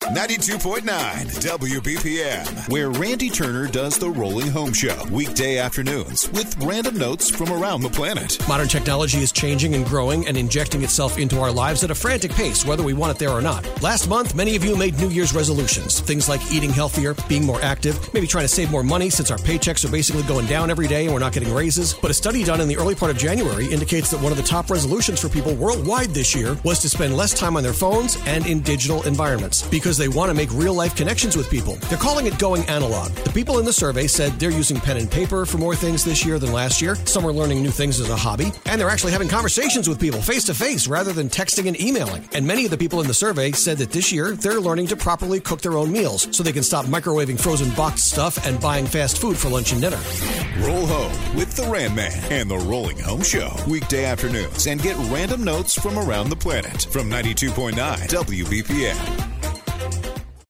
92.9 WBPM, where Randy Turner does the Rolling Home Show, weekday afternoons with random notes from around the planet. Modern technology is changing and growing and injecting itself into our lives at a frantic pace, whether we want it there or not. Last month, many of you made New Year's resolutions. Things like eating healthier, being more active, maybe trying to save more money since our paychecks are basically going down every day and we're not getting raises. But a study done in the early part of January indicates that one of the top resolutions for people worldwide this year was to spend less time on their phones and in digital environments because they want to make real-life connections with people. They're calling it going analog. The people in the survey said they're using pen and paper for more things this year than last year. Some are learning new things as a hobby, and they're actually having conversations with people face-to-face rather than texting and emailing. And many of the people in the survey said that this year they're learning to properly cook their own meals so they can stop microwaving frozen boxed stuff and buying fast food for lunch and dinner. Roll home with the Ram Man and the Rolling Home Show, weekday afternoons, and get random notes from around the planet from 92.9 WBPM.